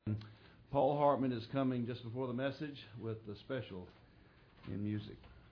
Paul Hartman is coming just before the message with the special in music.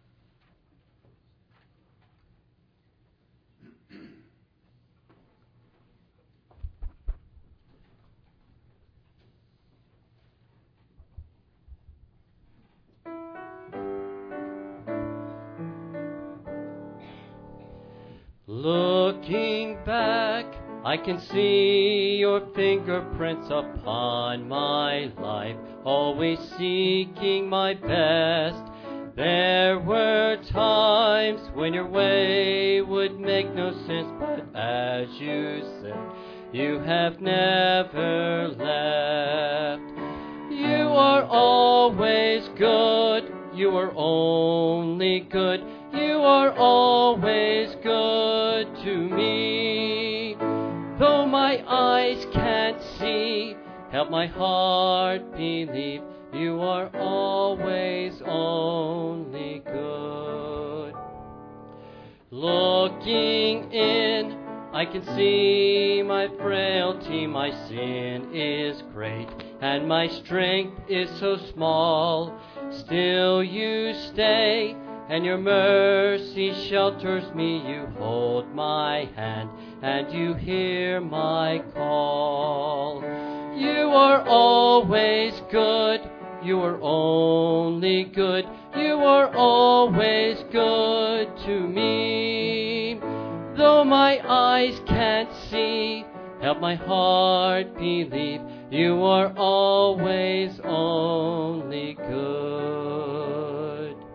Looking back, I can see your fingerprints upon my life, always seeking my best. There were times when your way would make no sense, but as you said, you have never left. You are always good, you are only good, you are always good to me. Though my eyes can't see, help my heart believe, you are always only good. Looking in, I can see my frailty, my sin is great, and my strength is so small. Still you stay, and your mercy shelters me. You hold my hand, and you hear my call. You are always good, you are only good, you are always good to me. Though my eyes can't see, help my heart believe, you are always only good.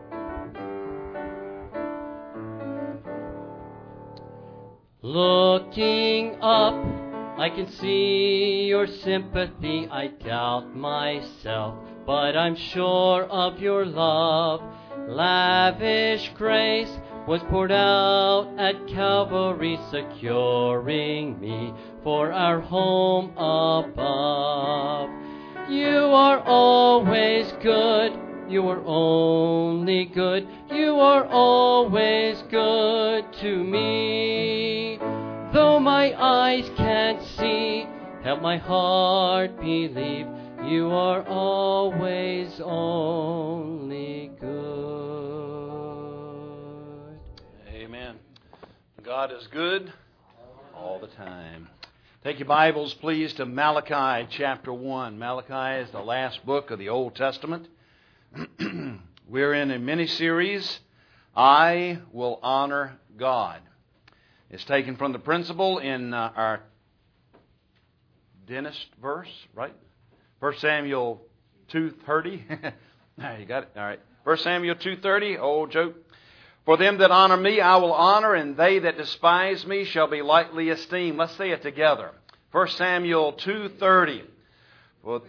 Looking up, I can see your sympathy. I doubt myself, but I'm sure of your love. Lavish grace was poured out at Calvary, securing me for our home above. You are always good, you are only good, you are always good to me. Though my eyes can't see, help my heart believe, you are always only good. Amen. God is good all the time. Take your Bibles, please, to Malachi chapter 1. Malachi is the last book of the Old Testament. We're in a mini-series, I Will Honor God. It's taken from the principle in our dentist verse, right? 1 Samuel 2:30. You got it? All right. 1 Samuel 2:30, old joke. For them that honor me, I will honor, and they that despise me shall be lightly esteemed. Let's say it together. 1 Samuel 2:30. For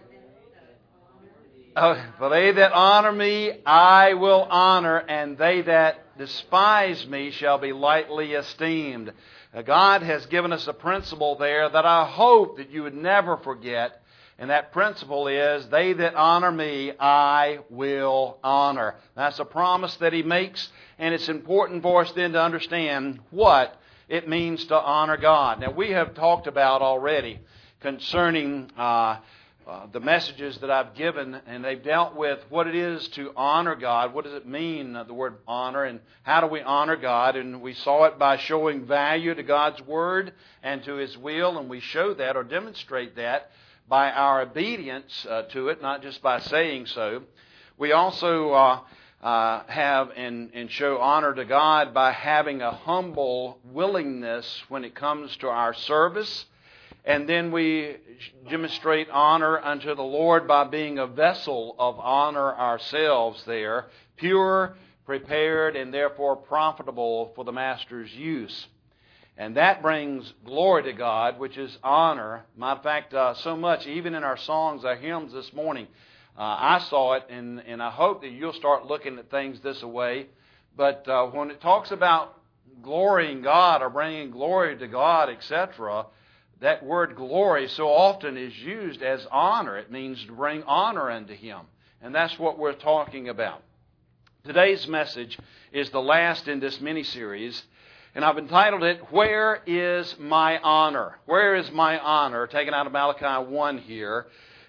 they that honor me, I will honor, and they that despise me shall be lightly esteemed. God has given us a principle there that I hope that you would never forget. And that principle is, they that honor me, I will honor. That's a promise that He makes, and it's important for us then to understand what it means to honor God. Now, we have talked about already concerning the messages that I've given, and they've dealt with what it is to honor God. What does it mean, the word honor, and how do we honor God? And we saw it by showing value to God's Word and to His will, and we show that or demonstrate that by our obedience to it, not just by saying so. We also have and show honor to God by having a humble willingness when it comes to our service. And then we demonstrate honor unto the Lord by being a vessel of honor ourselves there, pure, prepared, and therefore profitable for the Master's use. And that brings glory to God, which is honor. Matter of fact, so much, even in our songs, our hymns this morning, I saw it, and I hope that you'll start looking at things this way. But when it talks about glorying God or bringing glory to God, etc., that word glory so often is used as honor. It means to bring honor unto Him. And that's what we're talking about. Today's message is the last in this mini-series, and I've entitled it, Where is My Honor? Where is my honor? Taken out of Malachi 1 here.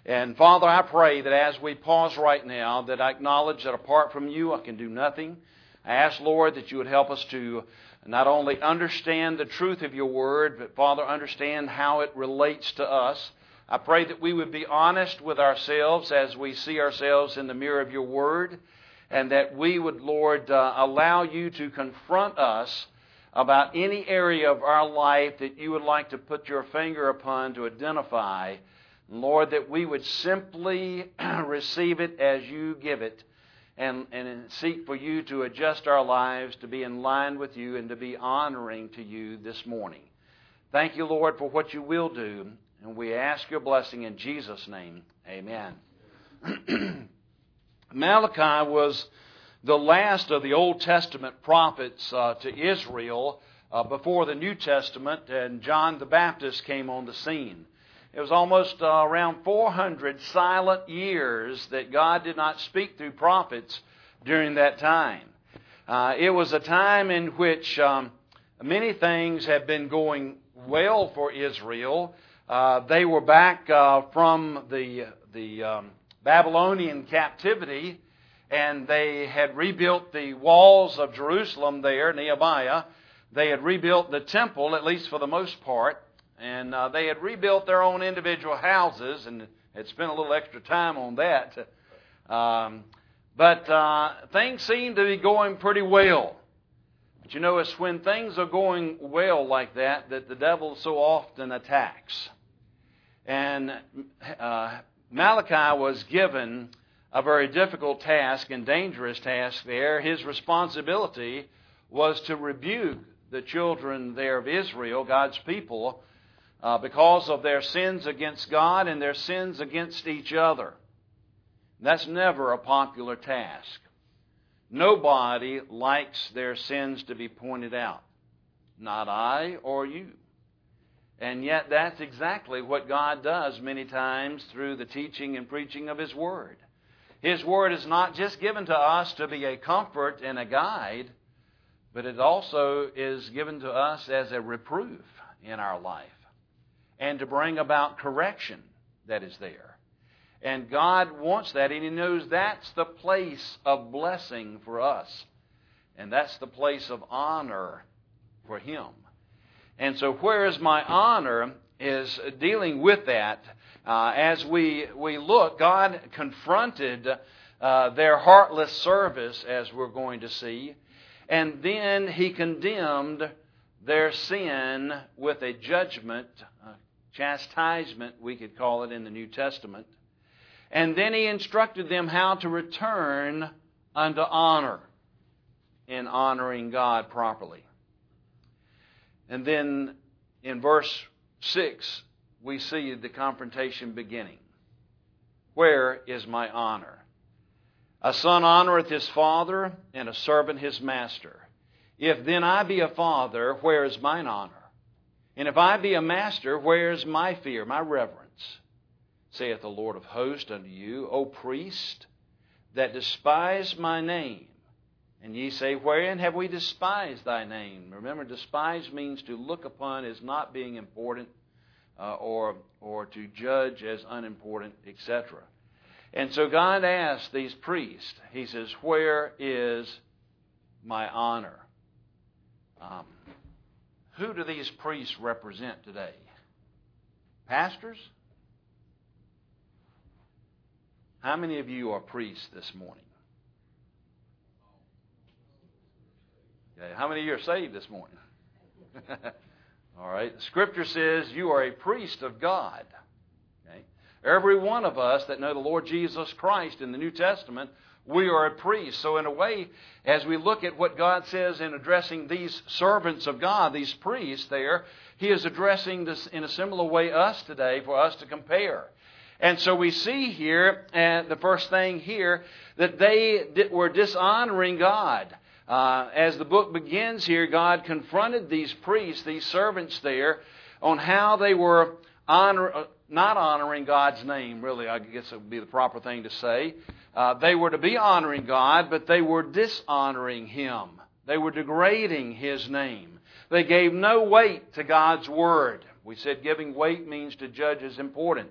And Father, I pray that as we pause right now, that I acknowledge that apart from you, I can do nothing. I ask, Lord, that you would help us to not only understand the truth of your word, but, Father, understand how it relates to us. I pray that we would be honest with ourselves as we see ourselves in the mirror of your word, and that we would, Lord, allow you to confront us about any area of our life that you would like to put your finger upon to identify. Lord, that we would simply receive it as you give it and seek for you to adjust our lives to be in line with you and to be honoring to you this morning. Thank you, Lord, for what you will do, and we ask your blessing in Jesus' name. Amen. Malachi was the last of the Old Testament prophets to Israel before the New Testament, and John the Baptist came on the scene. It was almost around 400 silent years that God did not speak through prophets during that time. It was a time in which many things had been going well for Israel. They were back from the Babylonian captivity, and they had rebuilt the walls of Jerusalem there, Nehemiah. They had rebuilt the temple, at least for the most part. And they had rebuilt their own individual houses and had spent a little extra time on that. But things seemed to be going pretty well. But you know, it's when things are going well like that the devil so often attacks. And Malachi was given a very difficult task and dangerous task there. His responsibility was to rebuke the children there of Israel, God's people, because of their sins against God and their sins against each other. That's never a popular task. Nobody likes their sins to be pointed out. Not I or you. And yet that's exactly what God does many times through the teaching and preaching of His Word. His Word is not just given to us to be a comfort and a guide, but it also is given to us as a reproof in our life, and to bring about correction that is there. And God wants that, and He knows that's the place of blessing for us. And that's the place of honor for Him. And so where is my honor is dealing with that. As we look, God confronted their heartless service, as we're going to see. And then He condemned their sin with a judgment, chastisement, we could call it in the New Testament. And then He instructed them how to return unto honor in honoring God properly. And then in verse 6, we see the confrontation beginning. Where is my honor? A son honoreth his father, and a servant his master. If then I be a father, where is mine honor? And if I be a master, where is my fear, my reverence? Saith the Lord of hosts unto you, O priest, that despise my name. And ye say, wherein have we despised thy name? Remember, despise means to look upon as not being important, or to judge as unimportant, etc. And so God asks these priests, He says, where is my honor? Who do these priests represent today? Pastors? How many of you are priests this morning? Okay. How many of you are saved this morning? All right. The Scripture says you are a priest of God. Okay. Every one of us that know the Lord Jesus Christ in the New Testament, we are a priest. So in a way, as we look at what God says in addressing these servants of God, these priests there, He is addressing this in a similar way us today for us to compare. And so we see here, the first thing here, that they were dishonoring God. As the book begins here, God confronted these priests, these servants there, on how they were not honoring God's name, really, I guess it would be the proper thing to say. They were to be honoring God, but they were dishonoring Him. They were degrading His name. They gave no weight to God's Word. We said giving weight means to judge as important.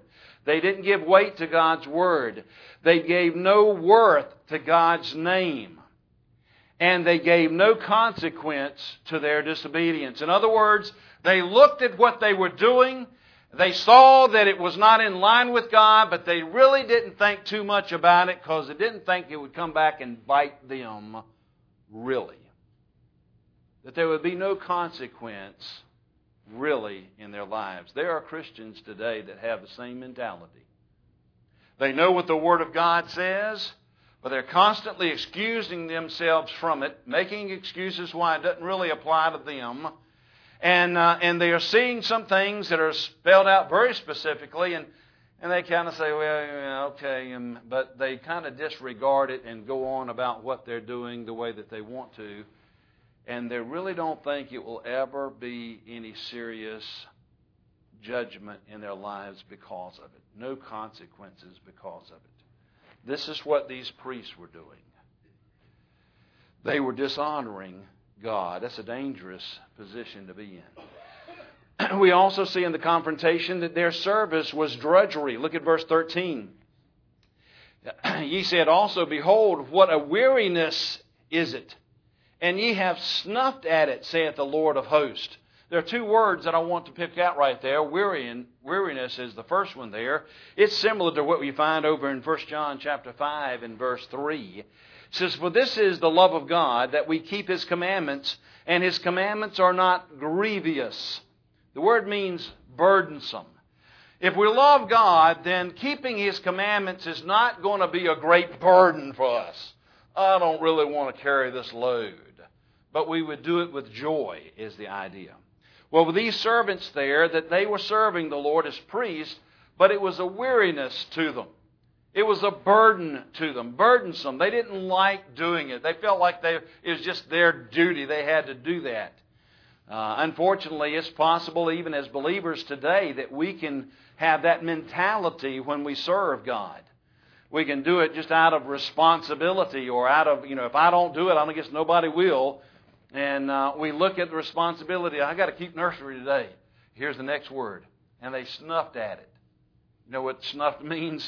They didn't give weight to God's Word. They gave no worth to God's name. And they gave no consequence to their disobedience. In other words, they looked at what they were doing. They saw that it was not in line with God, but they really didn't think too much about it because they didn't think it would come back and bite them, really. That there would be no consequence, really, in their lives. There are Christians today that have the same mentality. They know what the Word of God says, but they're constantly excusing themselves from it, making excuses why it doesn't really apply to them. And they are seeing some things that are spelled out very specifically, and they kind of say, well, okay, but they kind of disregard it and go on about what they're doing the way that they want to. And they really don't think it will ever be any serious judgment in their lives because of it. No consequences because of it. This is what these priests were doing. They were dishonoring God. That's a dangerous position to be in. We also see in the confrontation that their service was drudgery. Look at verse 13. Ye said also, behold, what a weariness is it, and ye have snuffed at it, saith the Lord of hosts. There are two words that I want to pick out right there. Weariness is the first one there. It's similar to what we find over in 1 John chapter 5 and verse 3. It says, for this is the love of God, that we keep His commandments, and His commandments are not grievous. The word means burdensome. If we love God, then keeping His commandments is not going to be a great burden for us. I don't really want to carry this load. But we would do it with joy, is the idea. Well, with these servants there, that they were serving the Lord as priests, but it was a weariness to them. It was a burden to them, burdensome. They didn't like doing it. They felt like it was just their duty. They had to do that. Unfortunately, it's possible even as believers today that we can have that mentality when we serve God. We can do it just out of responsibility or out of, if I don't do it, I guess nobody will. And we look at the responsibility. I got to keep nursery today. Here's the next word. And they snuffed at it. You know what snuffed means?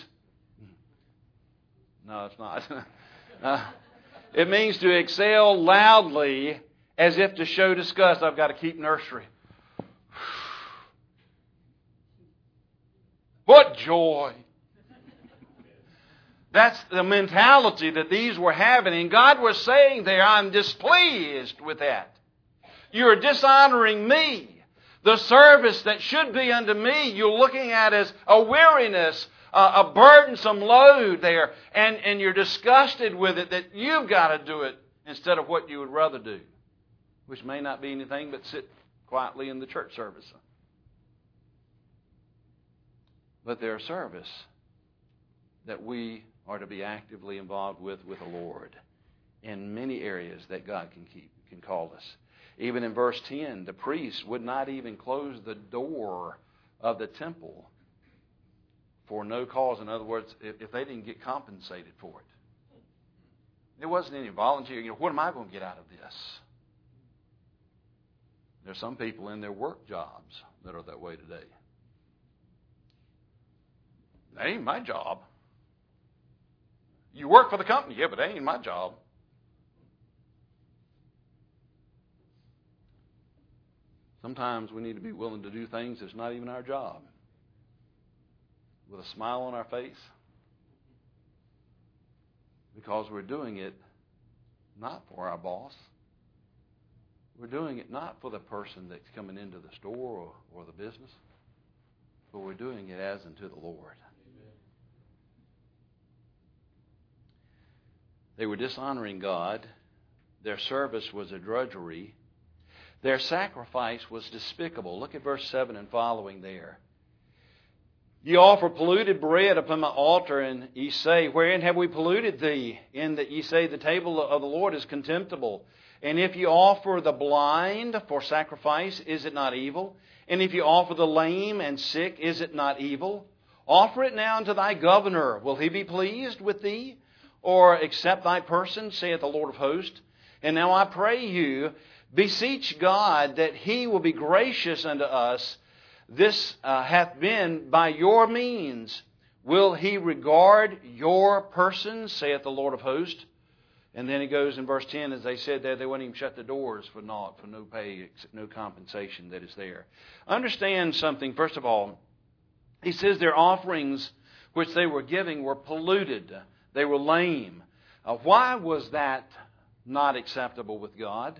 No, it's not. It means to exhale loudly as if to show disgust. I've got to keep nursery. What joy. That's the mentality that these were having. And God was saying there, I'm displeased with that. You're dishonoring me. The service that should be unto me, you're looking at as a weariness, a burdensome load there. And you're disgusted with it that you've got to do it instead of what you would rather do. Which may not be anything but sit quietly in the church service. But their service that we are to be actively involved with the Lord in many areas that God can call us. Even in verse 10, the priests would not even close the door of the temple for no cause. In other words, if they didn't get compensated for it. There wasn't any volunteer. What am I going to get out of this? There's some people in their work jobs that are that way today. That ain't my job. You work for the company, yeah, but that ain't my job. Sometimes we need to be willing to do things that's not even our job. With a smile on our face. Because we're doing it not for our boss. We're doing it not for the person that's coming into the store or the business. But we're doing it as unto the Lord. They were dishonoring God. Their service was a drudgery. Their sacrifice was despicable. Look at verse 7 and following there. Ye offer polluted bread upon my altar, and ye say, wherein have we polluted thee? In that ye say the table of the Lord is contemptible. And if ye offer the blind for sacrifice, is it not evil? And if ye offer the lame and sick, is it not evil? Offer it now unto thy governor. Will he be pleased with thee? Or accept thy person, saith the Lord of hosts. And now I pray you, beseech God that He will be gracious unto us, this hath been by your means. Will he regard your person, saith the Lord of hosts? And then he goes in verse 10, as they said there, they wouldn't even shut the doors for naught, for no pay, no compensation that is there. Understand something, first of all. He says their offerings which they were giving were polluted. They were lame. Why was that not acceptable with God?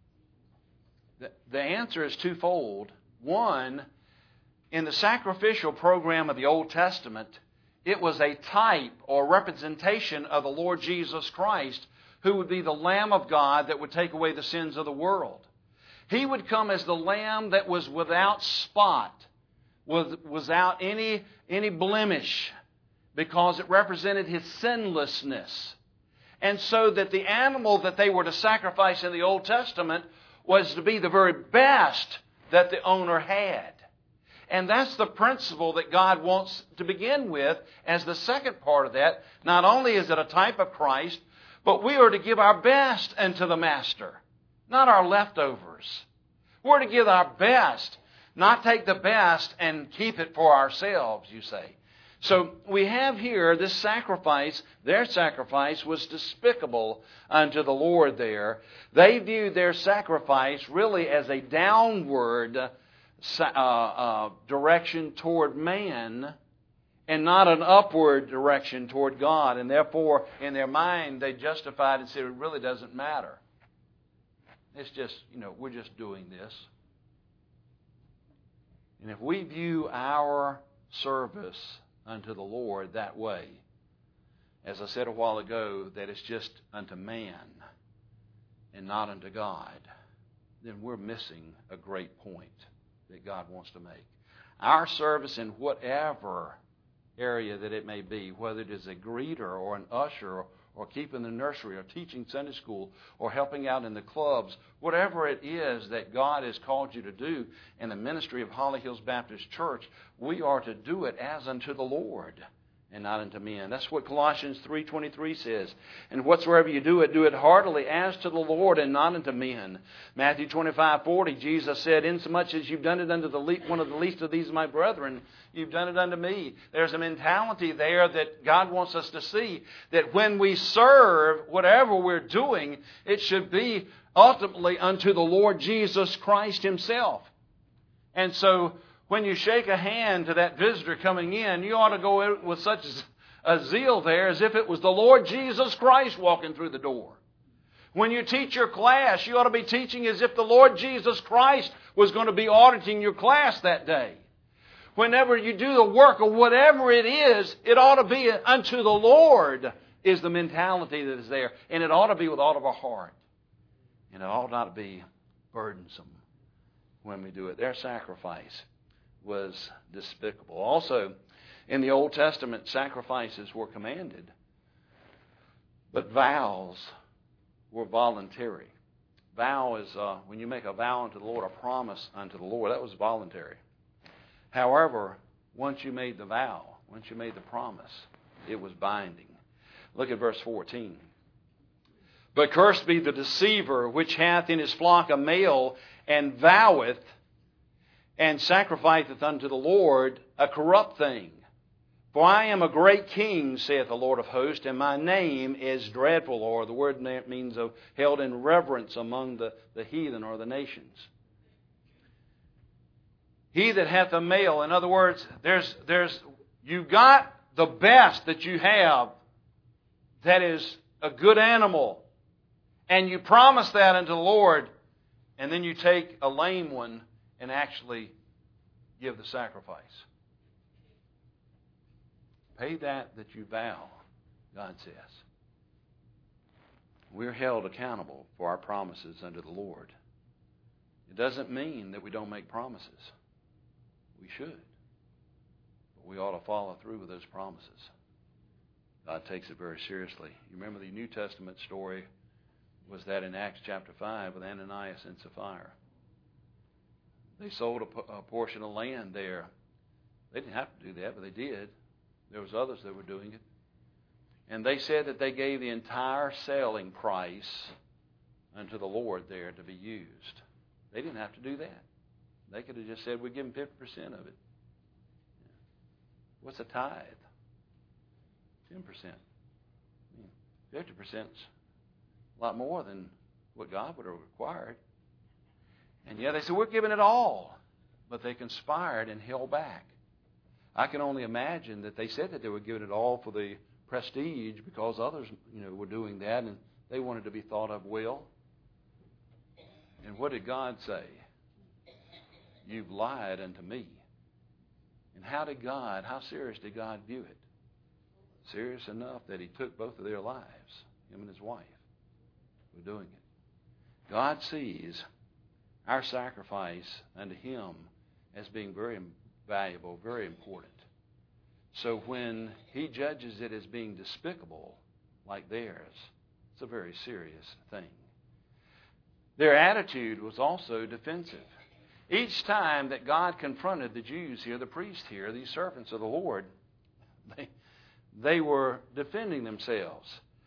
The answer is twofold. One, in the sacrificial program of the Old Testament, it was a type or representation of the Lord Jesus Christ, who would be the Lamb of God that would take away the sins of the world. He would come as the Lamb that was without spot, without any blemish, because it represented His sinlessness. And so that the animal that they were to sacrifice in the Old Testament was to be the very best that the owner had. And that's the principle that God wants to begin with as the second part of that. Not only is it a type of Christ, but we are to give our best unto the Master, not our leftovers. We're to give our best, not take the best and keep it for ourselves, you say. So we have here this sacrifice. Their sacrifice was despicable unto the Lord there. They viewed their sacrifice really as a downward direction toward man and not an upward direction toward God. And therefore, in their mind, they justified and said, it really doesn't matter. It's just, we're just doing this. And if we view our service unto the Lord that way, as I said a while ago, that it's just unto man and not unto God, then we're missing a great point that God wants to make. Our service in whatever area that it may be, whether it is a greeter or an usher or keeping the nursery or teaching Sunday school or helping out in the clubs, whatever it is that God has called you to do in the ministry of Holly Hills Baptist Church, we are to do it as unto the Lord and not unto men. That's what Colossians 3:23 says. And whatsoever you do it heartily as to the Lord and not unto men. Matthew 25:40, Jesus said, insomuch as you've done it unto one of the least of these my brethren, you've done it unto me. There's a mentality there that God wants us to see, that when we serve, whatever we're doing, it should be ultimately unto the Lord Jesus Christ Himself. And so, when you shake a hand to that visitor coming in, you ought to go in with such a zeal there as if it was the Lord Jesus Christ walking through the door. When you teach your class, you ought to be teaching as if the Lord Jesus Christ was going to be auditing your class that day. Whenever you do the work or whatever it is, it ought to be unto the Lord is the mentality that is there. And it ought to be with all of our heart. And it ought not to be burdensome when we do it. Their sacrifice was despicable. Also, in the Old Testament, sacrifices were commanded, but vows were voluntary. Vow is when you make a vow unto the Lord, a promise unto the Lord, that was voluntary. However, once you made the vow, once you made the promise, it was binding. Look at verse 14. But cursed be the deceiver which hath in his flock a male, and voweth, and sacrificeth unto the Lord a corrupt thing. For I am a great king, saith the Lord of hosts, and my name is dreadful, or the word means held in reverence among the heathen or the nations. He that hath a male, in other words, you've got the best that you have that is a good animal, and you promise that unto the Lord, and then you take a lame one and actually give the sacrifice. Pay that you vow, God says. We're held accountable for our promises unto the Lord. It doesn't mean that we don't make promises. We should. But we ought to follow through with those promises. God takes it very seriously. You remember the New Testament story was that in Acts chapter 5 with Ananias and Sapphira. They sold a portion of land there. They didn't have to do that, but they did. There was others that were doing it. And they said that they gave the entire selling price unto the Lord there to be used. They didn't have to do that. They could have just said, we're giving 50% of it. What's a tithe? 10%. 50% is a lot more than what God would have required. And yet they said, we're giving it all. But they conspired and held back. I can only imagine that they said that they were giving it all for the prestige because others, were doing that and they wanted to be thought of well. And what did God say? You've lied unto me. And how serious did God view it? Serious enough that He took both of their lives, him and his wife, for doing it. God sees our sacrifice unto Him as being very valuable, very important. So when He judges it as being despicable, like theirs, it's a very serious thing. Their attitude was also defensive. Each time that God confronted the Jews here, the priests here, these servants of the Lord, they were defending themselves.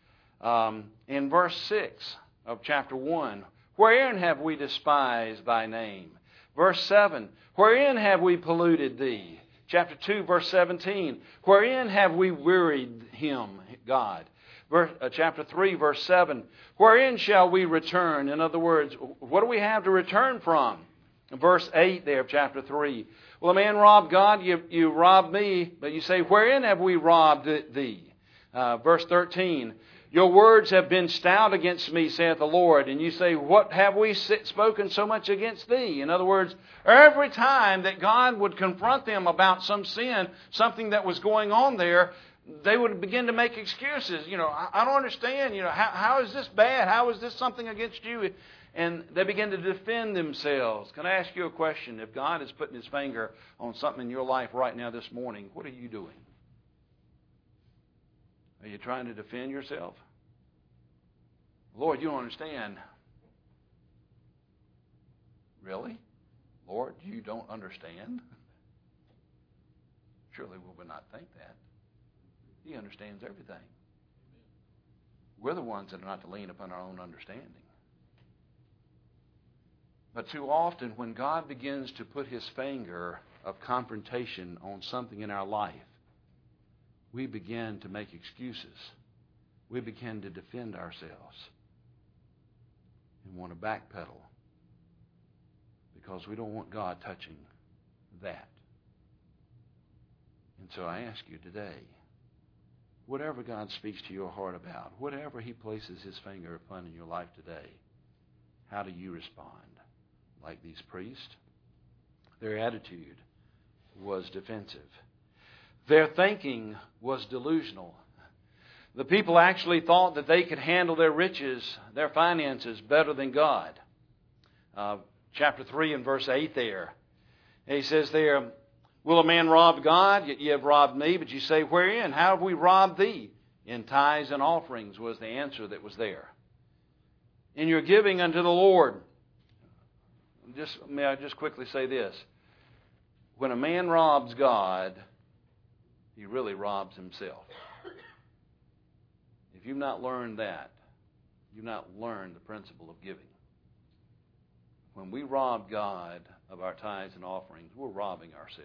In verse 6 of chapter 1, wherein have we despised thy name? Verse 7, wherein have we polluted thee? Chapter 2, verse 17, wherein have we wearied him, God? Chapter 3, verse 7, wherein shall we return? In other words, what do we have to return from? Verse 8 there of chapter 3, well, a man robbed God, you robbed me, but you say, wherein have we robbed thee? Verse 13, your words have been stout against me, saith the Lord. And you say, what have we spoken so much against thee? In other words, every time that God would confront them about some sin, something that was going on there, they would begin to make excuses. I don't understand. How is this bad? How is this something against you? And they begin to defend themselves. Can I ask you a question? If God is putting His finger on something in your life right now this morning, what are you doing? Are you trying to defend yourself? Lord, you don't understand. Really? Lord, you don't understand? Surely we would not think that. He understands everything. We're the ones that are not to lean upon our own understanding. But too often when God begins to put His finger of confrontation on something in our life, we begin to make excuses. We begin to defend ourselves and want to backpedal because we don't want God touching that. And so I ask you today, whatever God speaks to your heart about, whatever He places His finger upon in your life today, how do you respond? Like these priests? Their attitude was defensive. Their thinking was delusional. The people actually thought that they could handle their riches, their finances, better than God. Chapter 3 and verse 8 there. He says there, will a man rob God? Yet ye have robbed me. But you say, wherein? How have we robbed thee? In tithes and offerings was the answer that was there. In your giving unto the Lord. May I just quickly say this. When a man robs God, he really robs himself. If you've not learned that, you've not learned the principle of giving. When we rob God of our tithes and offerings, we're robbing ourselves.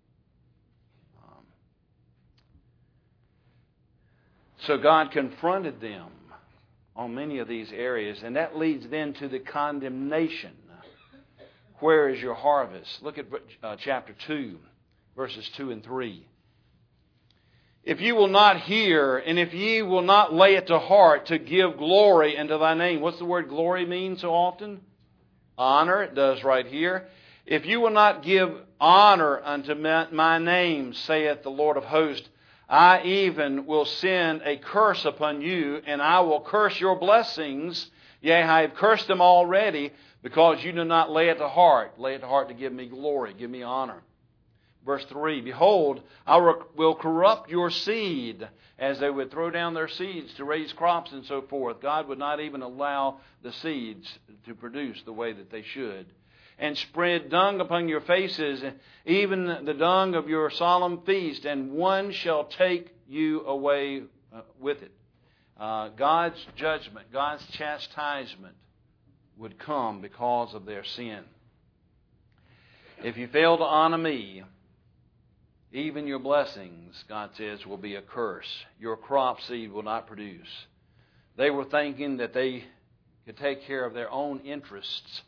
So God confronted them on many of these areas, and that leads then to the condemnation. Where is your harvest? Look at chapter 2, verses 2 and 3. If you will not hear, and if ye will not lay it to heart to give glory unto thy name. What's the word glory mean so often? Honor, it does right here. If you will not give honor unto my name, saith the Lord of hosts, I even will send a curse upon you, and I will curse your blessings. Yea, I have cursed them already, because you do not lay it to heart. Lay it to heart to give me glory, give me honor. Verse 3, behold, I will corrupt your seed, as they would throw down their seeds to raise crops and so forth. God would not even allow the seeds to produce the way that they should. And spread dung upon your faces, even the dung of your solemn feast, and one shall take you away with it. God's judgment, God's chastisement would come because of their sin. If you fail to honor me, even your blessings, God says, will be a curse. Your crop seed will not produce. They were thinking that they could take care of their own interests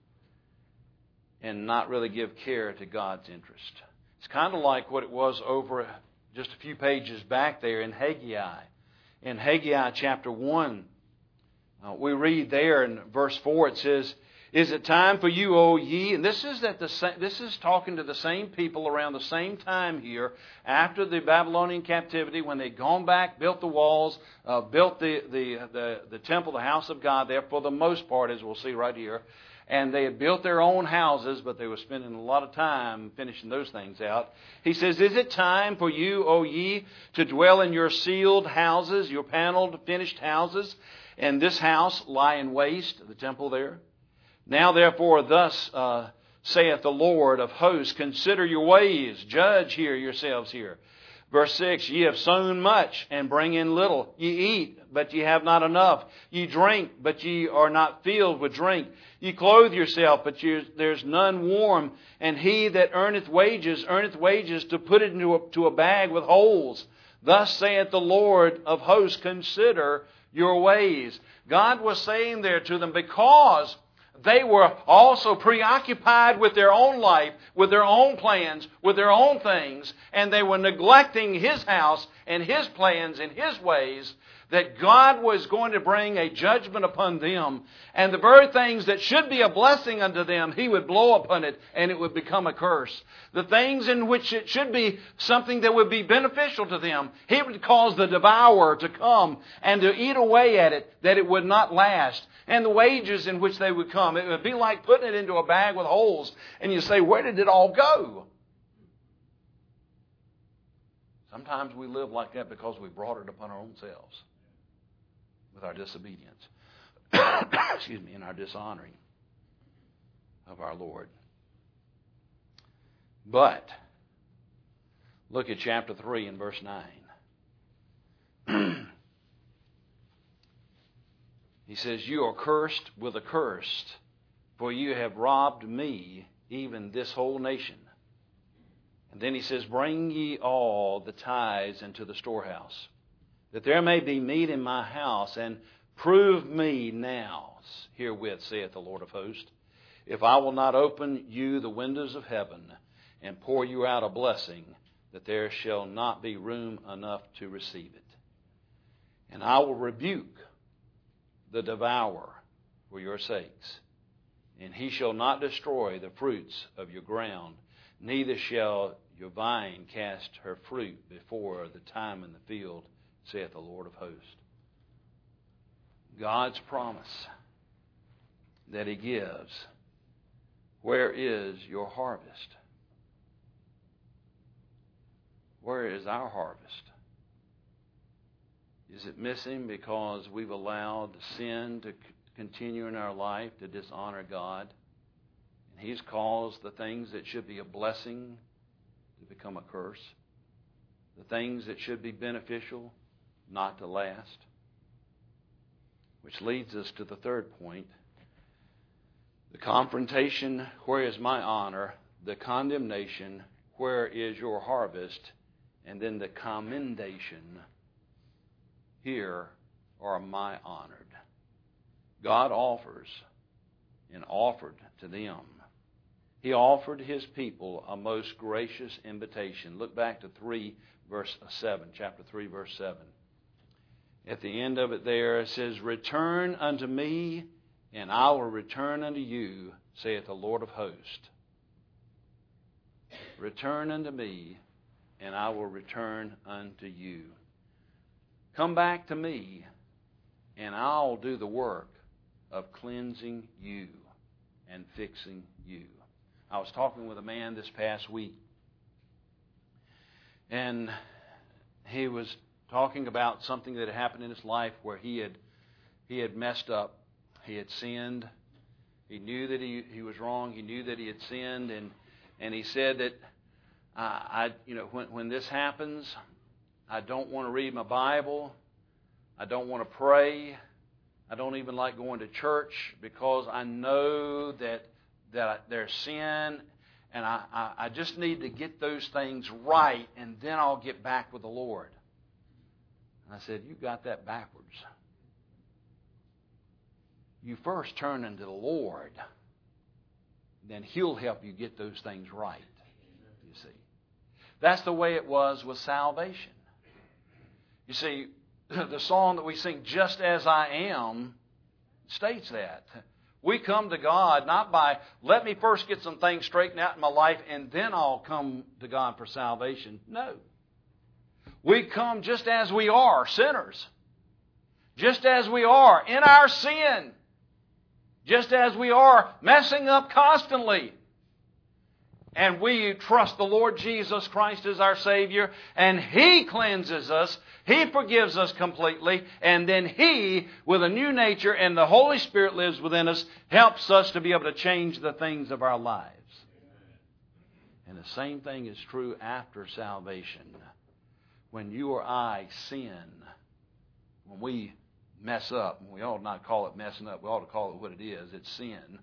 and not really give care to God's interest. It's kind of like what it was over just a few pages back there in Haggai. In Haggai chapter 1, we read there in verse 4, it says, "Is it time for you, O ye?" And this is talking to the same people around the same time here, after the Babylonian captivity, when they'd gone back, built the walls, built the temple, the house of God there, for the most part, as we'll see right here. And they had built their own houses, but they were spending a lot of time finishing those things out. He says, "Is it time for you, O ye, to dwell in your sealed houses, your paneled, finished houses, and this house lying waste," the temple there? "Now therefore thus saith the Lord of hosts, consider your ways, judge here yourselves here." Verse 6, "Ye have sown much, and bring in little. Ye eat, but ye have not enough. Ye drink, but ye are not filled with drink. Ye clothe yourself, but there's none warm. And he that earneth wages to put it into a bag with holes. Thus saith the Lord of hosts, consider your ways." God was saying there to them, because they were also preoccupied with their own life, with their own plans, with their own things, and they were neglecting His house and His plans and His ways, that God was going to bring a judgment upon them. And the very things that should be a blessing unto them, He would blow upon it, and it would become a curse. The things in which it should be something that would be beneficial to them, He would cause the devourer to come and to eat away at it, that it would not last. And the wages in which they would come, it would be like putting it into a bag with holes. And you say, where did it all go? Sometimes we live like that because we brought it upon our own selves with our disobedience. Excuse me, and our dishonoring of our Lord. But look at chapter 3 and verse 9. He says, "You are cursed with a curse, for you have robbed me, even this whole nation." And then he says, "Bring ye all the tithes into the storehouse, that there may be meat in my house, and prove me now, herewith, saith the Lord of hosts, if I will not open you the windows of heaven, and pour you out a blessing, that there shall not be room enough to receive it. And I will rebuke the devourer for your sakes, and he shall not destroy the fruits of your ground, neither shall your vine cast her fruit before the time in the field, saith the Lord of hosts." God's promise that He gives. Where is your harvest? Where is our harvest? Is it missing because we've allowed sin to continue in our life, to dishonor God? And He's caused the things that should be a blessing to become a curse. The things that should be beneficial not to last. Which leads us to the third point. The confrontation, where is my honor? The condemnation, where is your harvest? And then the commendation, here are my honored. God offers and offered to them. He offered His people a most gracious invitation. Look back to chapter 3, verse 7. At the end of it there, it says, "Return unto me, and I will return unto you, saith the Lord of hosts." Return unto me, and I will return unto you. Come back to me, and I'll do the work of cleansing you and fixing you. I was talking with a man this past week, and he was talking about something that had happened in his life where he had messed up. He had sinned. He knew that he was wrong. He knew that he had sinned, and he said that when this happens, I don't want to read my Bible. I don't want to pray. I don't even like going to church because I know that there's sin And I just need to get those things right, and then I'll get back with the Lord. And I said, you got that backwards. You first turn into the Lord, then He'll help you get those things right, you see. That's the way it was with salvation. You see, the song that we sing, Just As I Am, states that. We come to God not by, let me first get some things straightened out in my life and then I'll come to God for salvation. No. We come just as we are, sinners. Just as we are in our sin. Just as we are messing up constantly. And we trust the Lord Jesus Christ as our Savior, and He cleanses us, He forgives us completely, and then He, with a new nature and the Holy Spirit lives within us, helps us to be able to change the things of our lives. And the same thing is true after salvation. When you or I sin, when we mess up, we ought not call it messing up, we ought to call it what it is, it's sin.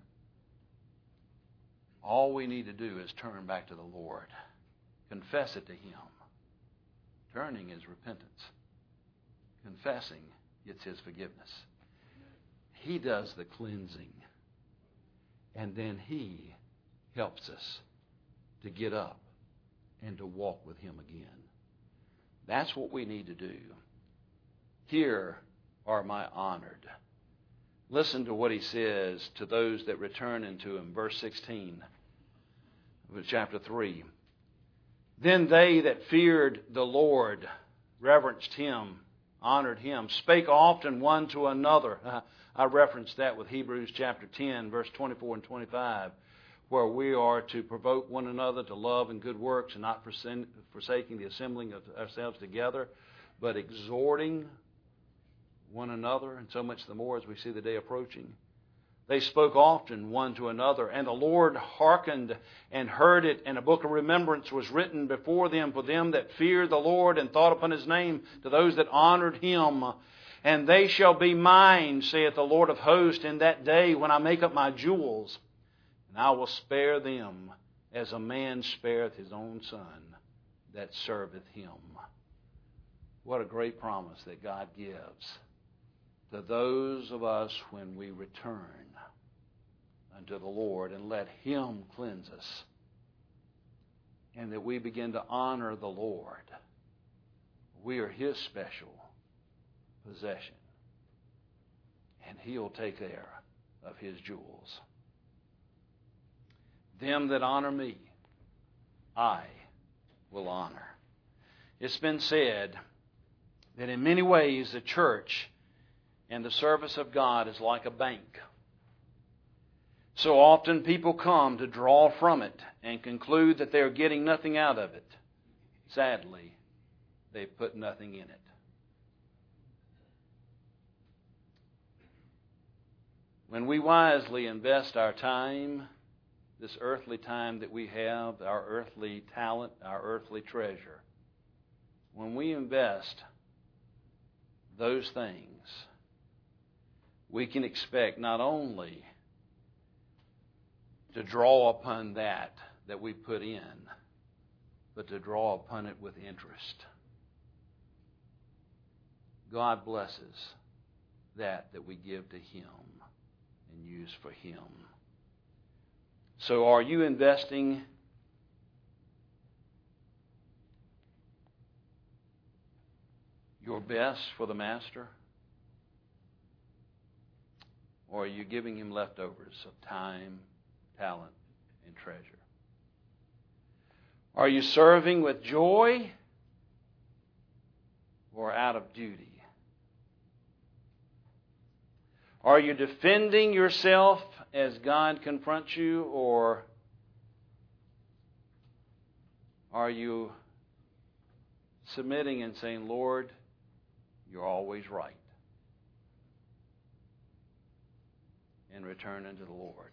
All we need to do is turn back to the Lord. Confess it to Him. Turning is repentance. Confessing gets His forgiveness. He does the cleansing. And then He helps us to get up and to walk with Him again. That's what we need to do. Here are my honored. Listen to what He says to those that return unto Him. Verse 16 of chapter 3. Then they that feared the Lord reverenced Him, honored Him, spake often one to another. I referenced that with Hebrews chapter 10, verse 24 and 25, where we are to provoke one another to love and good works, and not forsaking the assembling of ourselves together, but exhorting one another, and so much the more as we see the day approaching. They spoke often one to another, and the Lord hearkened and heard it, and a book of remembrance was written before them for them that feared the Lord and thought upon His name, to those that honored Him. And they shall be mine, saith the Lord of hosts, in that day when I make up my jewels, and I will spare them as a man spareth his own son that serveth him. What a great promise that God gives to those of us when we return unto the Lord and let Him cleanse us, and that we begin to honor the Lord. We are His special possession, and He'll take care of His jewels. Them that honor me, I will honor. It's been said that in many ways the church and the service of God is like a bank. So often people come to draw from it and conclude that they're getting nothing out of it. Sadly, they put nothing in it. When we wisely invest our time, this earthly time that we have, our earthly talent, our earthly treasure, when we invest those things, we can expect not only to draw upon that we put in, but to draw upon it with interest. God blesses that we give to Him and use for Him. So are you investing your best for the Master? Or are you giving Him leftovers of time, talent, and treasure? Are you serving with joy or out of duty? Are you defending yourself as God confronts you, or are you submitting and saying, Lord, you're always right, and return unto the Lord?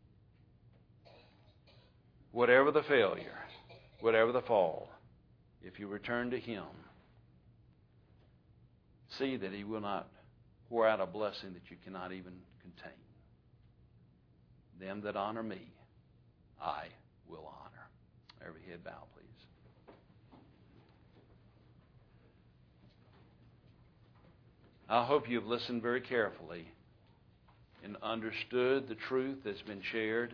Whatever the failure, whatever the fall, if you return to Him, see that He will not pour out a blessing that you cannot even contain. Them that honor me, I will honor. Every head bow, please. I hope you've listened very carefully and understood the truth that's been shared.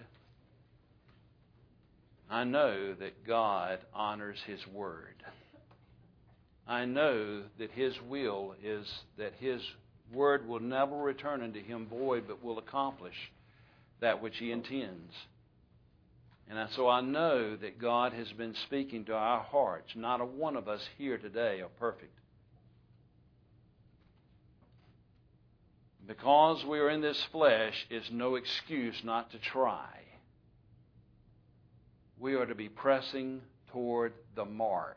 I know that God honors His Word. I know that His will is that His Word will never return unto Him void, but will accomplish that which He intends. And so I know that God has been speaking to our hearts. Not a one of us here today are perfect. Because we are in this flesh is no excuse not to try. We are to be pressing toward the mark.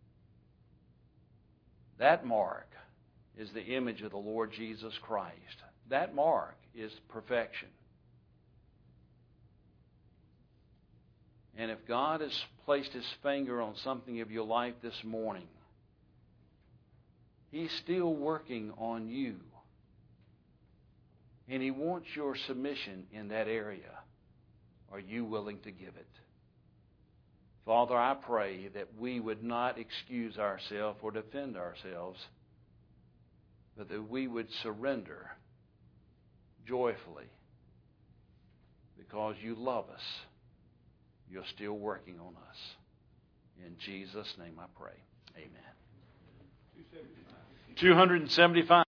That mark is the image of the Lord Jesus Christ. That mark is perfection. And if God has placed His finger on something of your life this morning, He's still working on you. And He wants your submission in that area. Are you willing to give it? Father, I pray that we would not excuse ourselves or defend ourselves, but that we would surrender joyfully because You love us. You're still working on us. In Jesus' name I pray. Amen. 275.